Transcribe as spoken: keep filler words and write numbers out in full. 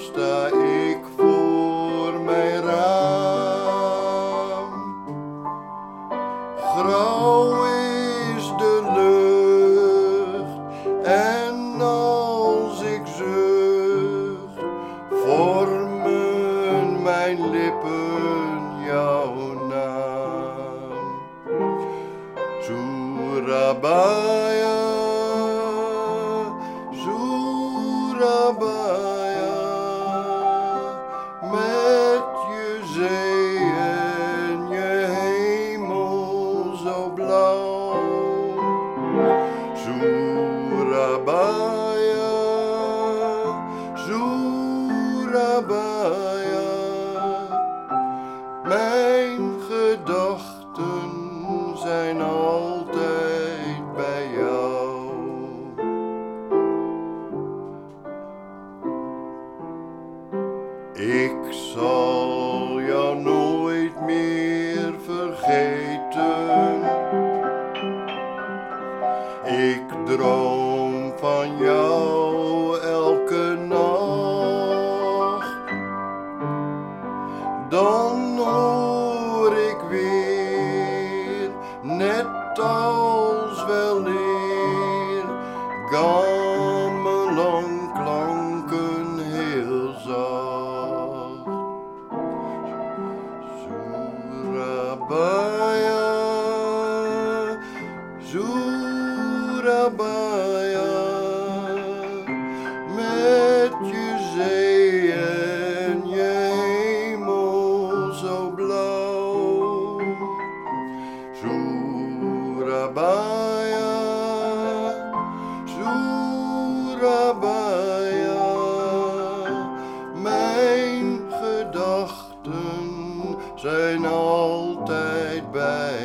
sta ik voor mijn raam. Grauw is de lucht en als ik zucht, vormen mijn lippen jouw naam. Surabaya, Surabaya, met je zee en je hemel zo blauw. Surabaya, Surabaya, mijn gedachten zijn altijd bij jou. Ik zal jou nooit meer vergeten. Ik droom van jou elke nacht. Dan hoor ik weer, net als weleer, gamelan klanken heel zacht. Surabaya, Surabaya, met je zee en je hemel zo blauw. Surabaya, Surabaya, mijn gedachten zijn altijd bij